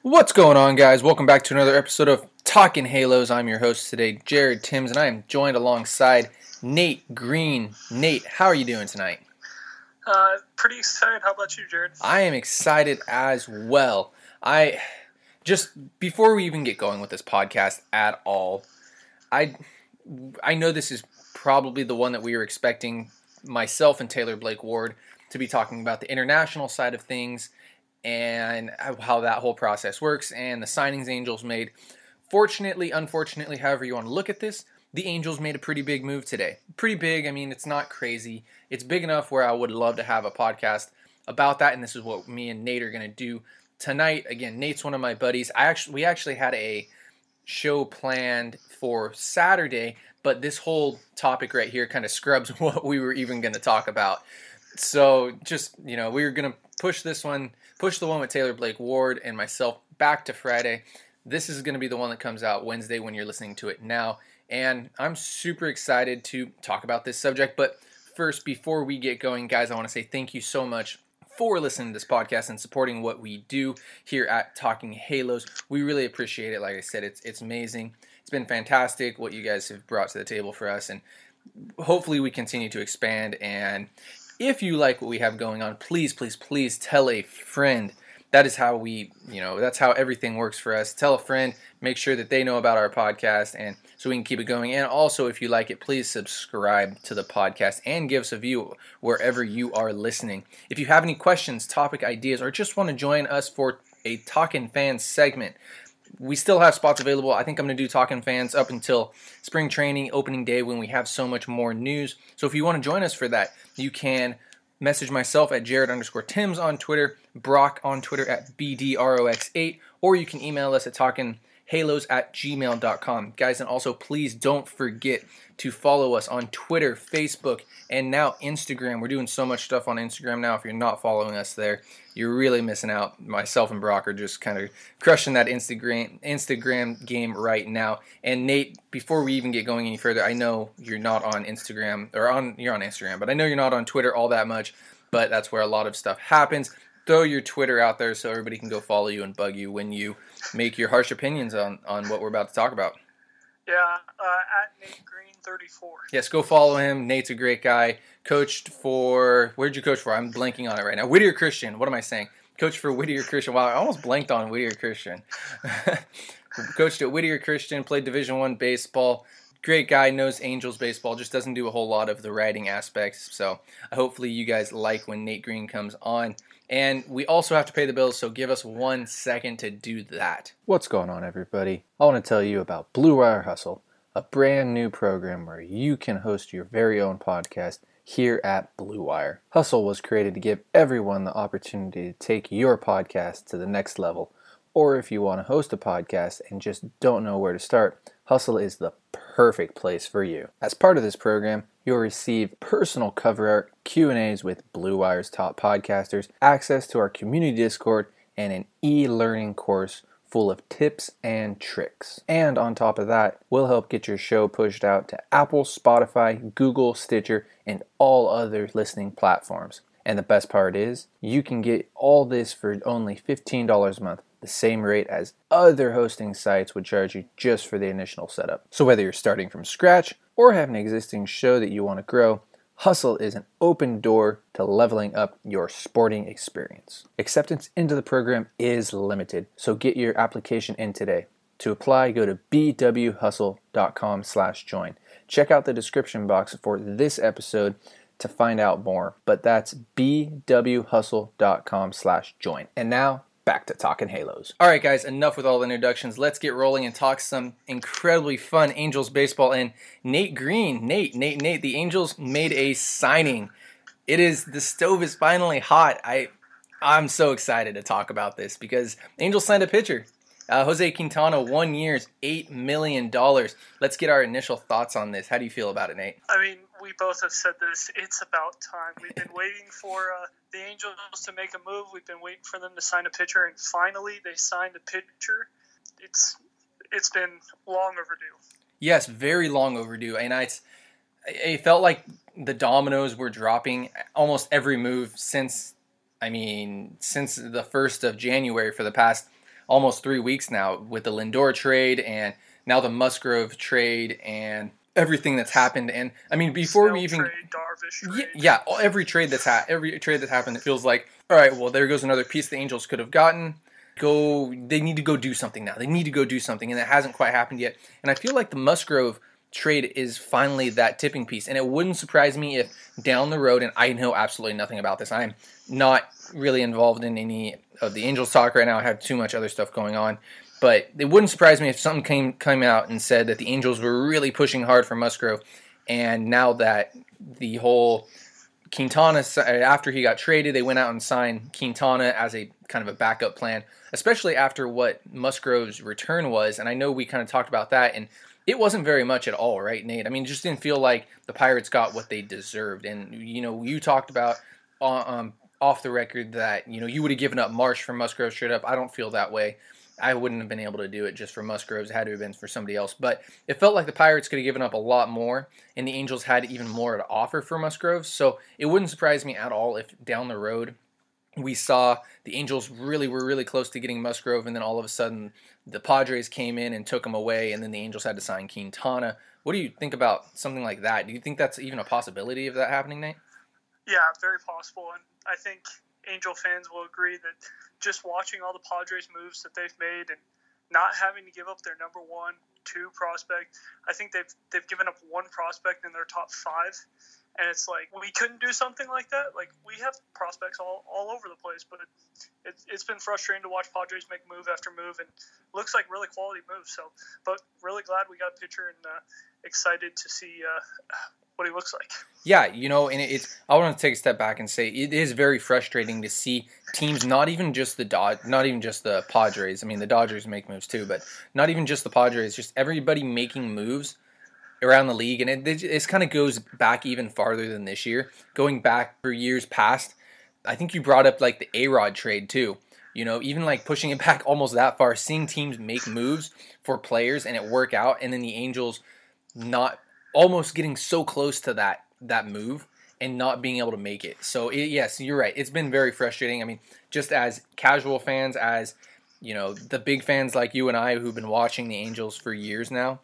What's going on, guys? Welcome back to another episode of Talking Halos. I'm your host today, Jared Timms, and I am joined alongside Nate Green. Nate, how are you doing tonight? Pretty excited. How about you, Jared? I am excited as well. Before we even get going with this podcast at all, I know this is probably the one that we were expecting, myself and Taylor Blake Ward, to be talking about the international side of things and how that whole process works and the signings Angels made. Fortunately, unfortunately, however you want to look at this, the Angels made a pretty big move today. Pretty big. I mean, it's not crazy. It's big enough where I would love to have a podcast about that, and this is what me and Nate are going to do tonight. Again, Nate's one of my buddies. We actually had a show planned for Saturday, but this whole topic right here kind of scrubs what we were even going to talk about. So just, we were going to push the one with Taylor Blake Ward and myself back to Friday. This is going to be the one that comes out Wednesday when you're listening to it now. And I'm super excited to talk about this subject. But first, before we get going, guys, I want to say thank you so much for listening to this podcast and supporting what we do here at Talking Halos. We really appreciate it. Like I said, it's amazing. It's been fantastic what you guys have brought to the table for us. And hopefully we continue to expand. And if you like what we have going on, please, please, please tell a friend. That is how that's how everything works for us. Tell a friend, make sure that they know about our podcast, and so we can keep it going. And also, if you like it, please subscribe to the podcast and give us a view wherever you are listening. If you have any questions, topic ideas, or just want to join us for a Talkin' Fans segment, we still have spots available. I think I'm going to do Talkin' Fans up until spring training, opening day, when we have so much more news. So if you want to join us for that, you can message myself at Jared_Timms on Twitter, Brock on Twitter at BDROX8, or you can email us at talkinghalos@gmail.com. Guys, and also please don't forget to follow us on Twitter, Facebook, and now Instagram. We're doing so much stuff on Instagram now. If you're not following us there, you're really missing out. Myself and Brock are just kind of crushing that Instagram game right now. And Nate, before we even get going any further, I know you're not on Instagram, you're on Instagram, but I know you're not on Twitter all that much, but that's where a lot of stuff happens. Throw your Twitter out there so everybody can go follow you and bug you when you make your harsh opinions on what we're about to talk about. Yeah, at Nate Green 34. Yes, go follow him. Nate's a great guy. Coached for, where'd you coach for? I'm blanking on it right now. Whittier Christian. What am I saying? Coached for Whittier Christian. Wow, I almost blanked on Whittier Christian. Coached at Whittier Christian, played Division I baseball. Great guy, knows Angels baseball, just doesn't do a whole lot of the writing aspects. So hopefully you guys like when Nate Green comes on. And we also have to pay the bills, so give us 1 second to do that. What's going on, everybody? I want to tell you about Blue Wire Hustle, a brand new program where you can host your very own podcast here at Blue Wire. Hustle was created to give everyone the opportunity to take your podcast to the next level. Or if you want to host a podcast and just don't know where to start, Hustle is the perfect place for you. As part of this program, you'll receive personal cover art, Q&As with Blue Wire's top podcasters, access to our community Discord, and an e-learning course full of tips and tricks. And on top of that, we'll help get your show pushed out to Apple, Spotify, Google, Stitcher, and all other listening platforms. And the best part is, you can get all this for only $15 a month, the same rate as other hosting sites would charge you just for the initial setup. So whether you're starting from scratch or have an existing show that you want to grow, Hustle is an open door to leveling up your sporting experience. Acceptance into the program is limited, so get your application in today. To apply, go to bwhustle.com/join. Check out the description box for this episode to find out more, but that's bwhustle.com/join. And now, back to Talking Halos. All right, guys, enough with all the introductions. Let's get rolling and talk some incredibly fun Angels baseball. And Nate Green, Nate, the Angels made a signing. The stove is finally hot. I'm so excited to talk about this because Angels signed a pitcher. Jose Quintana, 1 year, $8 million. Let's get our initial thoughts on this. How do you feel about it, Nate? I mean, we both have said this. It's about time. We've been waiting for the Angels to make a move. We've been waiting for them to sign a pitcher, and finally they signed a pitcher. It's been long overdue. Yes, very long overdue. And it felt like the dominoes were dropping almost every move since the 1st of January for the past almost 3 weeks now with the Lindor trade and now the Musgrove trade and everything that's happened. And I mean, before we even trade, Darvish trade. yeah, every trade that's happened, it feels like, all right, well, there goes another piece the Angels could have gotten. They need to go do something now. They need to go do something, and it hasn't quite happened yet. And I feel like the Musgrove trade is finally that tipping piece. And it wouldn't surprise me if down the road, and I know absolutely nothing about this, I'm not really involved in any of the Angels talk right now. I have too much other stuff going on. But it wouldn't surprise me if something came out and said that the Angels were really pushing hard for Musgrove. And now that the whole Quintana, after he got traded, they went out and signed Quintana as a kind of a backup plan, especially after what Musgrove's return was. And I know we kind of talked about that, and it wasn't very much at all, right, Nate? I mean, it just didn't feel like the Pirates got what they deserved. And, you talked about off the record that, you would have given up Marsh for Musgrove straight up. I don't feel that way. I wouldn't have been able to do it just for Musgroves. It had to have been for somebody else. But it felt like the Pirates could have given up a lot more, and the Angels had even more to offer for Musgroves. So it wouldn't surprise me at all if down the road we saw the Angels were really close to getting Musgrove, and then all of a sudden the Padres came in and took him away, and then the Angels had to sign Quintana. What do you think about something like that? Do you think that's even a possibility of that happening, Nate? Yeah, very possible. And I think Angel fans will agree that just watching all the Padres moves that they've made and not having to give up their number 1, 2 prospect, I think they've given up 1 prospect in their top 5, and it's like we couldn't do something like that. Like, we have prospects all over the place, but it's been frustrating to watch Padres make move after move, and looks like really quality moves. So, but really glad we got a pitcher and excited to see what he looks like. Yeah, and I want to take a step back and say it is very frustrating to see teams, not even just the Padres. I mean, the Dodgers make moves too, but not even just the Padres, just everybody making moves around the league, and it kind of goes back even farther than this year, going back for years past. I think you brought up like the A-Rod trade too. Even like pushing it back almost that far, seeing teams make moves for players and it work out, and then the Angels not almost getting so close to that move and not being able to make it. So yes, you're right. It's been very frustrating. I mean, just as casual fans, as the big fans like you and I who've been watching the Angels for years now,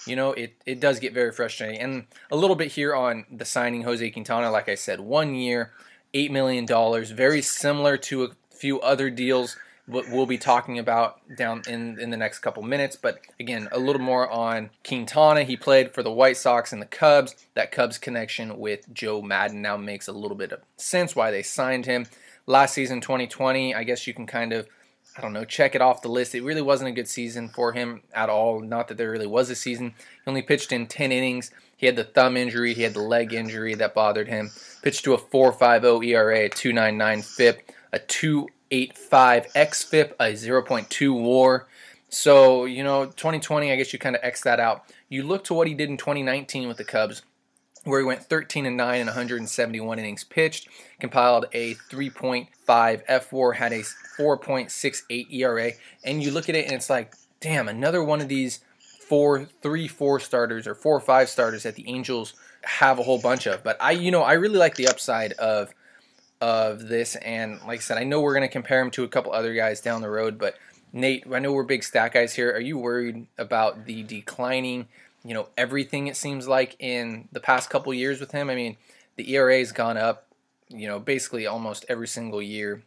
it does get very frustrating. And a little bit here on the signing Jose Quintana, like I said, 1 year, $8 million, very similar to a few other deals what we'll be talking about down in the next couple minutes. But again, a little more on Quintana. He played for the White Sox and the Cubs. That Cubs connection with Joe Maddon now makes a little bit of sense why they signed him. Last season, 2020, I guess you can kind of, check it off the list. It really wasn't a good season for him at all. Not that there really was a season. He only pitched in 10 innings. He had the thumb injury. He had the leg injury that bothered him. Pitched to a 4.50 ERA, a 2.99 FIP, a 2.85 xFIP, a 0.2 WAR. So, 2020, I guess you kind of X that out. You look to what he did in 2019 with the Cubs, where he went 13-9 in 171 innings pitched, compiled a 3.5 fWAR, had a 4.68 ERA, and you look at it and it's like, damn, another one of these 4 starters or 4 or 5 starters that the Angels have a whole bunch of. But I really like the upside of this, and like I said, I know we're going to compare him to a couple other guys down the road, but Nate, I know we're big stat guys here. Are you worried about the declining, everything it seems like in the past couple years with him? I mean, the ERA has gone up, basically almost every single year.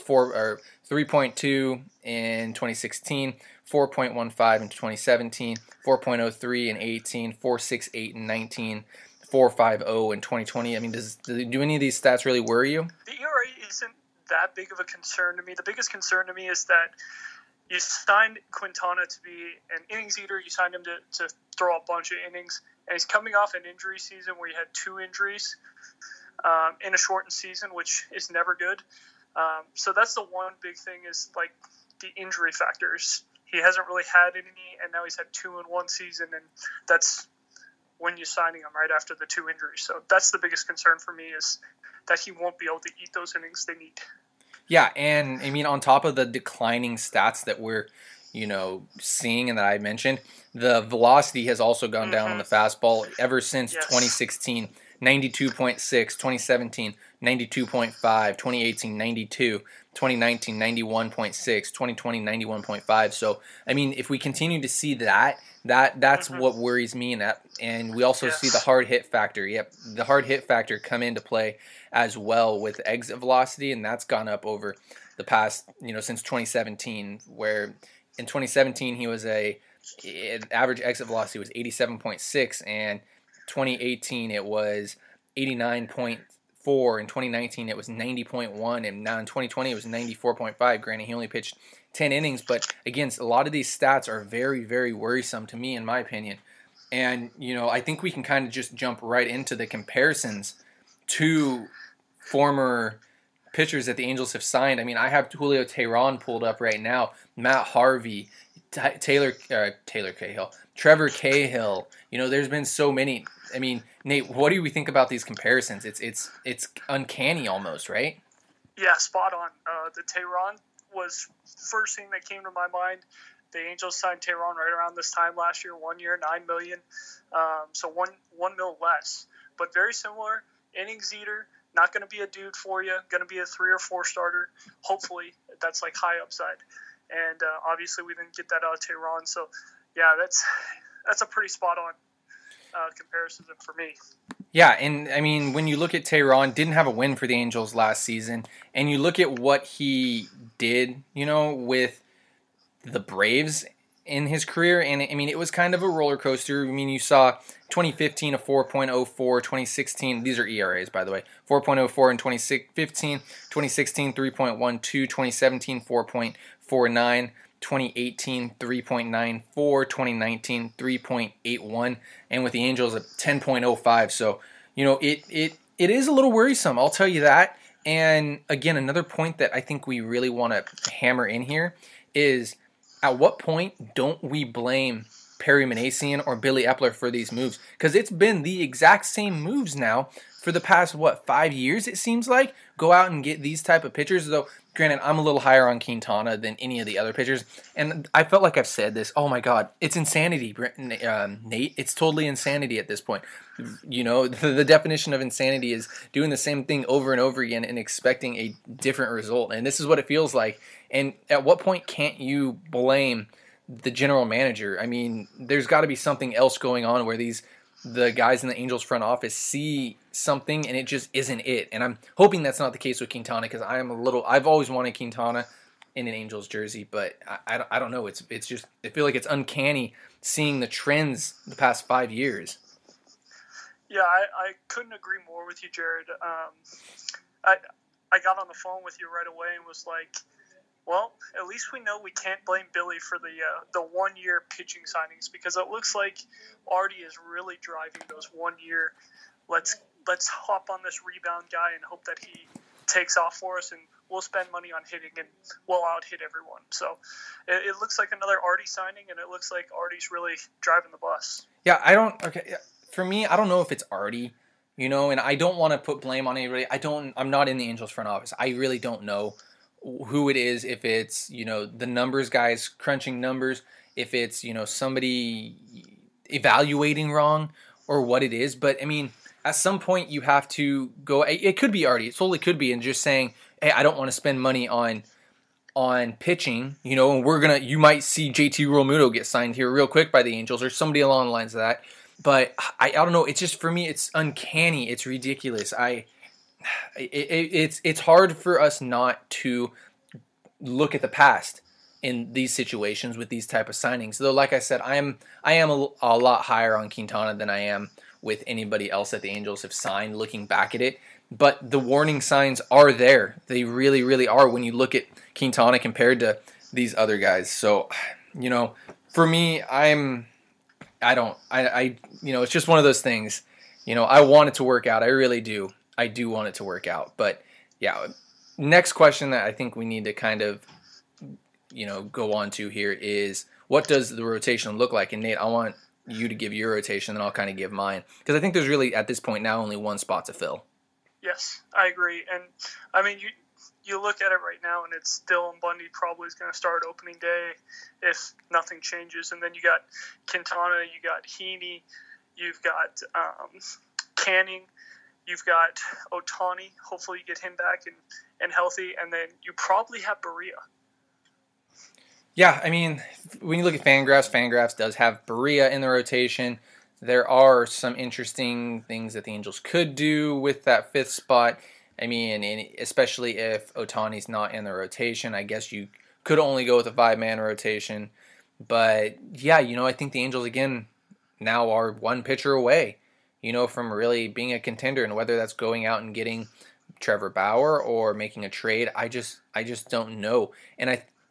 3.2 in 2016, 4.15 in 2017, 4.03 in 18, 4.68 in 19, 4.50 in 2020. I mean, do any of these stats really worry you? The ERA isn't that big of a concern to me. The biggest concern to me is that you signed Quintana to be an innings eater. You signed him to throw a bunch of innings. And he's coming off an injury season where he had 2 injuries in a shortened season, which is never good. So that's the one big thing is like the injury factors. He hasn't really had any, and now he's had 2 in 1 season, and that's when you're signing him right after the 2 injuries. So that's the biggest concern for me is that he won't be able to eat those innings they need. Yeah, and I mean, on top of the declining stats that we're, seeing and that I mentioned, the velocity has also gone down on the fastball ever since 2016, 92.6, 2017, 92.5, 2018, 92, 2019, 91.6, 2020, 91.5. So, I mean, if we continue to see that's what worries me. And we also see the hard hit factor. Yep, the hard hit factor come into play as well with exit velocity, and that's gone up over the past, since 2017, where in 2017 he was average exit velocity was 87.6, and 2018 it was 89.4, in 2019 it was 90.1, and now in 2020 it was 94.5. Granted, he only pitched 10 innings, but again, a lot of these stats are very, very worrisome to me, in my opinion. And, I think we can kind of just jump right into the comparisons to former pitchers that the Angels have signed. I mean, I have Julio Teheran pulled up right now, Matt Harvey, Taylor Cahill, Trevor Cahill. There's been so many. I mean, Nate, what do we think about these comparisons? It's uncanny almost, right? Yeah, spot on. The Teheran was first thing that came to my mind. The Angels signed Teheran right around this time last year, 1 year, $9 million. So $1 million less, but very similar. Innings eater, not going to be a dude for you, going to be a 3 or 4 starter. Hopefully, that's like high upside. And obviously, we didn't get that out of Teheran. So, yeah, that's a pretty spot on comparison for me. Yeah, and I mean, when you look at Teheran, didn't have a win for the Angels last season, and you look at what he did, with the Braves in his career, and I mean, it was kind of a roller coaster. I mean, you saw 2015 a 4.04, 2016, these are ERAs by the way, 4.04 in 2015, 2016 3.12, 2017 4.49, 2018 3.94, 2019 3.81, and with the Angels at 10.05. So, it is a little worrisome, I'll tell you that. And again, another point that I think we really want to hammer in here is, at what point don't we blame Perry Minasian or Billy Epler for these moves? Because it's been the exact same moves now for the past, 5 years, it seems like. Go out and get these type of pitchers. Though, granted, I'm a little higher on Quintana than any of the other pitchers. And I felt like I've said this. Oh, my God. It's insanity, Nate. It's totally insanity at this point. The definition of insanity is doing the same thing over and over again and expecting a different result. And this is what it feels like. And at what point can't you blame the general manager? I mean, there's got to be something else going on where the guys in the Angels front office see something and it just isn't it. And I'm hoping that's not the case with Quintana, because I've always wanted Quintana in an Angels jersey, but I don't know. It's just, I feel like it's uncanny seeing the trends the past 5 years. Yeah, I couldn't agree more with you, Jared. I got on the phone with you right away and was like, well, at least we know we can't blame Billy for the 1 year pitching signings, because it looks like Artie is really driving those 1 year. Let's hop on this rebound guy and hope that he takes off for us, and we'll spend money on hitting and we'll out hit everyone. So it looks like another Artie signing, and it looks like Artie's really driving the bus. Yeah, for me, I don't know if it's Artie, and I don't want to put blame on anybody. I'm not in the Angels front office. I really don't know who it is, if it's, the numbers guys crunching numbers, if it's, somebody evaluating wrong, or what it is. But I mean, at some point you have to go, it could be Artie, it totally could be, and just saying, hey, I don't want to spend money on pitching, and you might see JT Realmuto get signed here real quick by the Angels, or somebody along the lines of that. But I don't know, it's just, for me, it's uncanny, it's ridiculous. It's hard for us not to look at the past in these situations with these type of signings. Though, like I said, I am a lot higher on Quintana than I am with anybody else that the Angels have signed, looking back at it. But the warning signs are there. They really, really are when you look at Quintana compared to these other guys. So, for me, it's just one of those things. I want it to work out. I really do. I do want it to work out. But yeah, next question that I think we need to kind of, go on to here is, what does the rotation look like? And Nate, I want you to give your rotation, and I'll kind of give mine, because I think there's really, at this point now, only one spot to fill. Yes, I agree. And I mean, you look at it right now, and it's Dylan Bundy probably is going to start opening day if nothing changes. And then you got Quintana, you got Heaney, you've got Canning. You've got Ohtani. Hopefully you get him back and healthy. And then you probably have Berea. Yeah, I mean, when you look at Fangraphs does have Berea in the rotation. There are some interesting things that the Angels could do with that fifth spot. I mean, and especially if Ohtani's not in the rotation, I guess you could only go with a 5-man rotation. But yeah, I think the Angels again now are one pitcher away, from really being a contender, and whether that's going out and getting Trevor Bauer or making a trade, I just don't know. And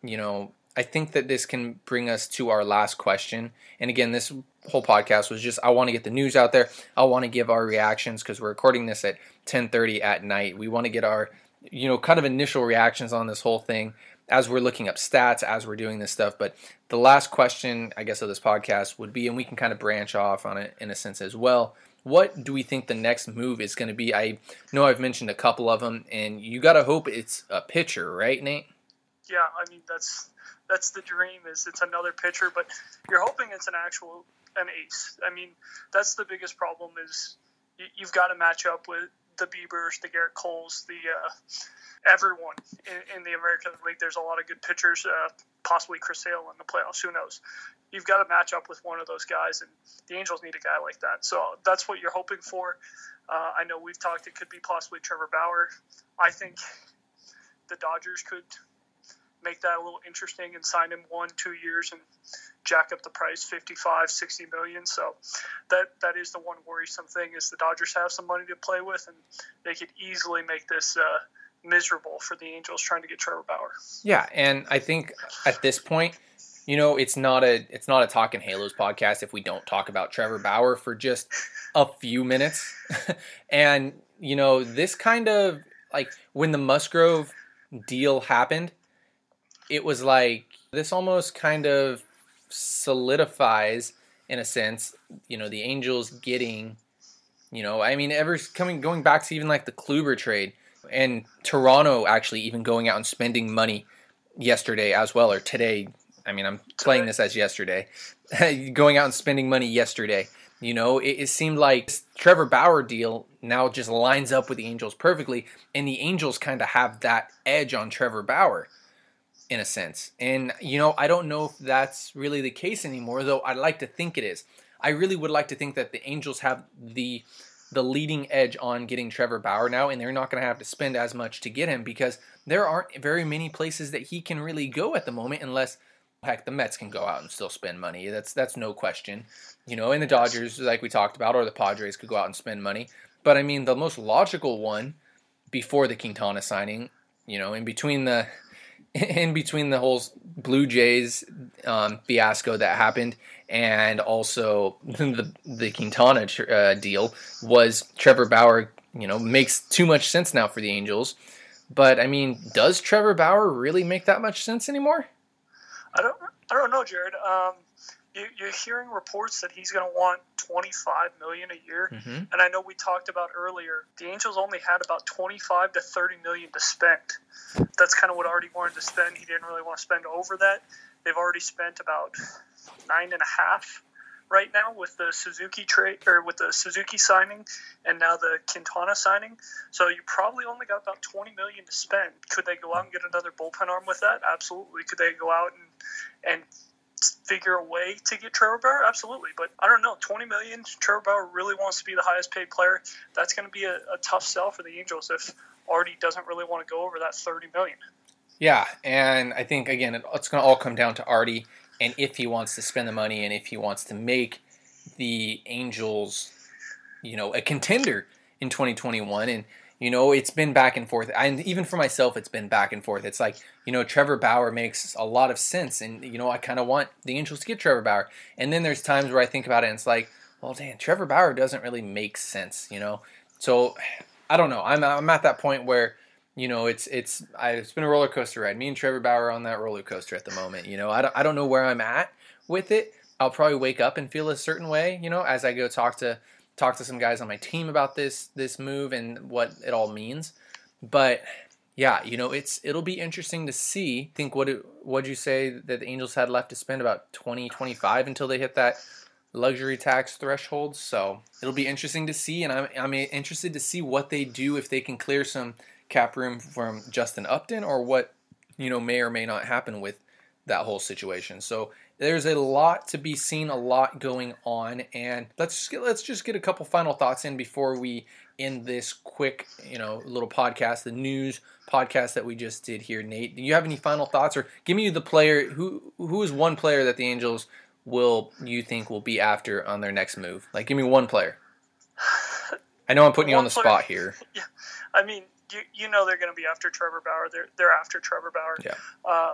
I think that this can bring us to our last question. And again, this whole podcast was just, I want to get the news out there. I want to give our reactions because we're recording this at 10:30 at night. We want to get our, kind of initial reactions on this whole thing as we're looking up stats, as we're doing this stuff. But the last question, I guess, of this podcast would be, and we can kind of branch off on it in a sense as well, what do we think the next move is going to be? I know I've mentioned a couple of them, and you got to hope it's a pitcher, right, Nate? Yeah, I mean, that's the dream, is it's another pitcher, but you're hoping it's an ace. I mean, that's the biggest problem, is you've got to match up with the Biebers, the Garrett Coles, the everyone in the American League. There's a lot of good pitchers, possibly Chris Sale in the playoffs, who knows. You've got to match up with one of those guys, and the Angels need a guy like that. So that's what you're hoping for. I know we've talked, it could be possibly Trevor Bauer. I think the Dodgers could make that a little interesting and sign him 1-2 years and jack up the price 55-60 million. So that is the one worrisome thing, is the Dodgers have some money to play with, and they could easily make this miserable for the Angels trying to get Trevor Bauer. Yeah, and I think at this point, it's not a Talkin' Halos podcast if we don't talk about Trevor Bauer for just a few minutes. And this kind of, like, when the Musgrove deal happened, it was like this almost kind of solidifies, in a sense, the Angels getting, going back to even like the Kluber trade, and Toronto actually even going out and spending money yesterday as well, or today. I mean, I'm playing this as yesterday, going out and spending money yesterday. It seemed like this Trevor Bauer deal now just lines up with the Angels perfectly, and the Angels kind of have that edge on Trevor Bauer, in a sense. And, I don't know if that's really the case anymore, though I'd like to think it is. I really would like to think that the Angels have the leading edge on getting Trevor Bauer now, and they're not going to have to spend as much to get him, because there aren't very many places that he can really go at the moment, unless, heck, the Mets can go out and still spend money. That's no question. And the Dodgers, like we talked about, or the Padres could go out and spend money. But, I mean, the most logical one before the Quintana signing, in between the whole Blue Jays fiasco that happened, and also the Quintana deal, was Trevor Bauer. Makes too much sense now for the Angels. But I mean, does Trevor Bauer really make that much sense anymore? I don't know, Jared. You're hearing reports that he's going to want $25 million a year, and I know we talked about earlier, the Angels only had about $25 to $30 million to spend. That's kind of what Artie wanted to spend. He didn't really want to spend over that. They've already spent about $9.5 right now with the Suzuki trade, or with the Suzuki signing, and now the Quintana signing. So you probably only got about $20 million to spend. Could they go out and get another bullpen arm with that? Absolutely. Could they go out and figure a way to get Trevor Bauer? Absolutely. But I don't know, $20 million, Trevor Bauer really wants to be the highest paid player. That's going to be a tough sell for the Angels if Artie doesn't really want to go over that $30 million. Yeah, and I think, again, it's going to all come down to Artie, and if he wants to spend the money, and if he wants to make the Angels, a contender in 2021. And, it's been back and forth. And even for myself, it's been back and forth. It's like, Trevor Bauer makes a lot of sense. And, I kind of want the Angels to get Trevor Bauer. And then there's times where I think about it and it's like, well, damn, Trevor Bauer doesn't really make sense, So, I don't know. I'm at that point where, it's been a roller coaster ride. Me and Trevor Bauer are on that roller coaster at the moment. I don't know where I'm at with it. I'll probably wake up and feel a certain way, as I go talk to some guys on my team about this move and what it all means. But yeah, it'll be interesting to see. I think what'd you say that the Angels had left to spend, about 25 until they hit that luxury tax thresholds. So it'll be interesting to see, and I'm interested to see what they do if they can clear some cap room from Justin Upton, or what may or may not happen with that whole situation. So there's a lot to be seen, a lot going on, and let's just get a couple final thoughts in before we end this quick little podcast, the news podcast that we just did here. Nate, do you have any final thoughts, or give me the player who is one player that the Angels you think will be after on their next move? Like, give me one player. I know I'm putting you on the spot here. Yeah, I mean, they're going to be after Trevor Bauer. They're after Trevor Bauer. Yeah.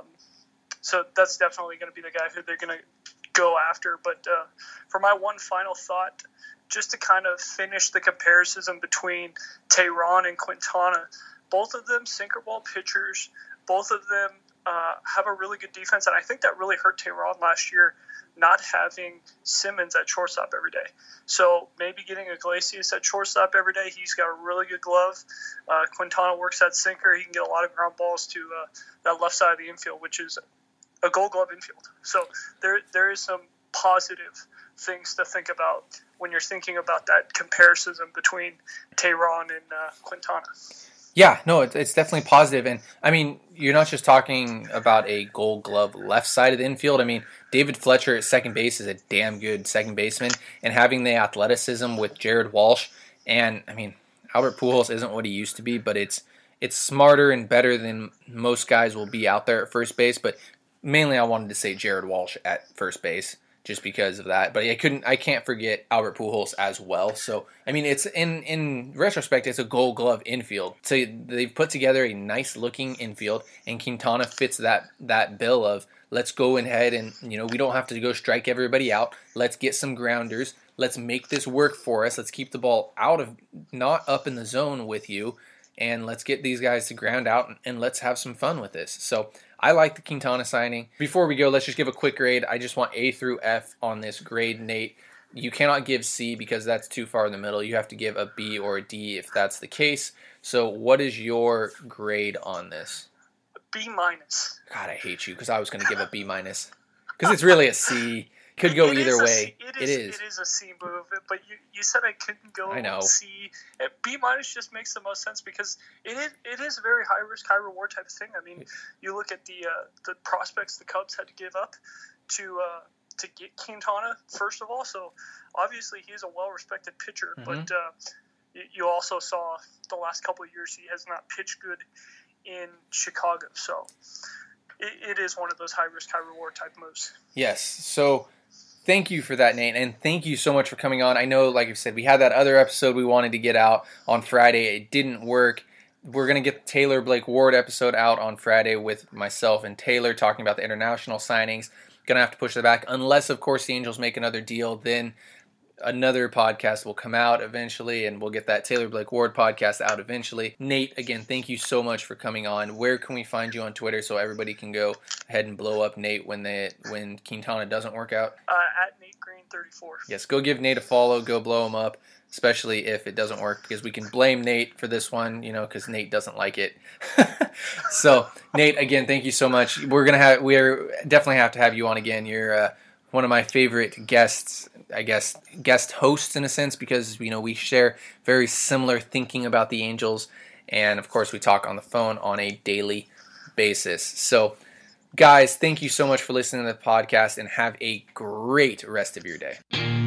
So that's definitely going to be the guy who they're going to go after. But for my one final thought, just to kind of finish the comparison between Teheran and Quintana, both of them sinker ball pitchers. Both of them have a really good defense, and I think that really hurt Teheran last year, not having Simmons at shortstop every day. So maybe getting Iglesias at shortstop every day. He's got a really good glove. Quintana works that sinker. He can get a lot of ground balls to that left side of the infield, which is a Gold Glove infield. So there is some positive things to think about when you're thinking about that comparison between Teheran and Quintana. Yeah, no, it's definitely positive. And, I mean, you're not just talking about a Gold Glove left side of the infield. I mean, David Fletcher at second base is a damn good second baseman. And having the athleticism with Jared Walsh, and, I mean, Albert Pujols isn't what he used to be, but it's smarter and better than most guys will be out there at first base. But mainly I wanted to say Jared Walsh at first base, just because of that. But I can't forget Albert Pujols as well. So, I mean, it's in retrospect, it's a Gold Glove infield. So they've put together a nice looking infield, and Quintana fits that bill of, let's go ahead and, we don't have to go strike everybody out. Let's get some grounders. Let's make this work for us. Let's keep the ball not up in the zone with you, and let's get these guys to ground out, and let's have some fun with this. So I like the Quintana signing. Before we go, let's just give a quick grade. I just want A through F on this grade, Nate. You cannot give C because that's too far in the middle. You have to give a B or a D if that's the case. So what is your grade on this? B minus. God, I hate you, because I was going to give a B minus. Because it's really a C. Could go either way. It is a C move, but you said I couldn't go C. B minus just makes the most sense because it is a very high risk, high reward type of thing. I mean, you look at the prospects the Cubs had to give up to get Quintana, first of all. So obviously he's a well respected pitcher, but you also saw the last couple of years he has not pitched good in Chicago. So it is one of those high risk, high reward type moves. Yes. So thank you for that, Nate, and thank you so much for coming on. I know, like I said, we had that other episode we wanted to get out on Friday. It didn't work. We're going to get the Taylor Blake Ward episode out on Friday with myself and Taylor talking about the international signings. Going to have to push that back, unless, of course, the Angels make another deal. Then another podcast will come out eventually, and we'll get that Taylor Blake Ward podcast out eventually. Nate, again, thank you so much for coming on. Where can we find you on Twitter so everybody can go ahead and blow up Nate when Quintana doesn't work out? At Nate Green 34. Yes, go give Nate a follow. Go blow him up, especially if it doesn't work, because we can blame Nate for this one, because Nate doesn't like it. So, Nate, again, thank you so much. We're definitely have to have you on again. You're one of my favorite guests, I guess, guest hosts in a sense, because we share very similar thinking about the Angels, and of course we talk on the phone on a daily basis. So, guys, thank you so much for listening to the podcast, and have a great rest of your day.